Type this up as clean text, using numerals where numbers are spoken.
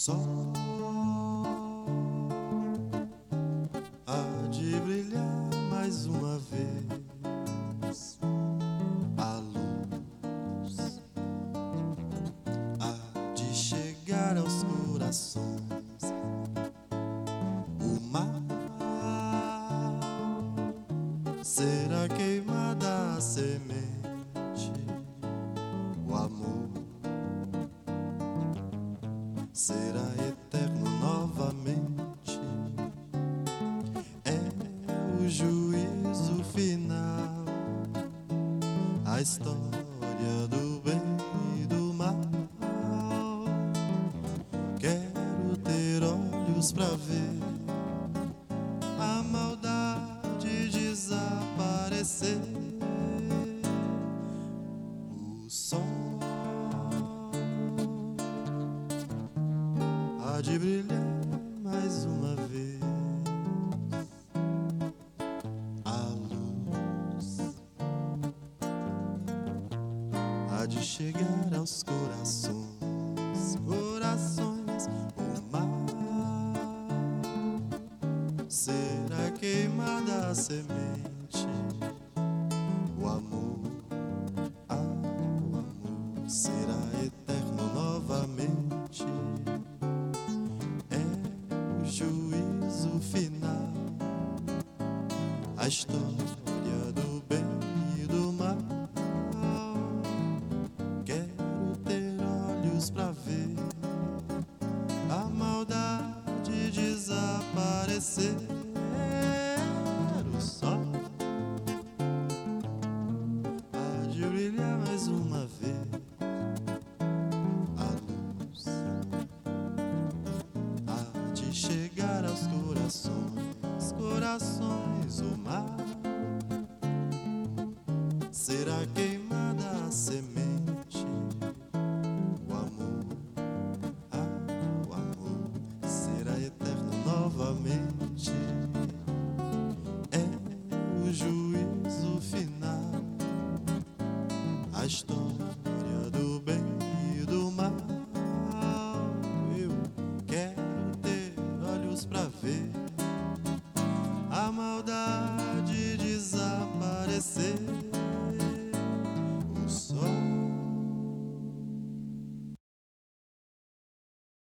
sol há de brilhar mais uma vez, a luz há de chegar aos corações, o mar será queimada a semente, o amor será eterno novamente. É o juízo final, a história do bem e do mal. Quero ter olhos pra ver a maldade desaparecer. O sol há de brilhar mais uma vez, a luz há de chegar aos corações, corações. O mar será queimada a semente, o amor, o amor será eterno novamente. É o juízo final, a história do bem e do mal. Quero ter olhos pra ver a maldade desaparecer. O sol há de brilhar mais uma vez, a luz há de chegar aos corações, corações. O mar será queimada a semente,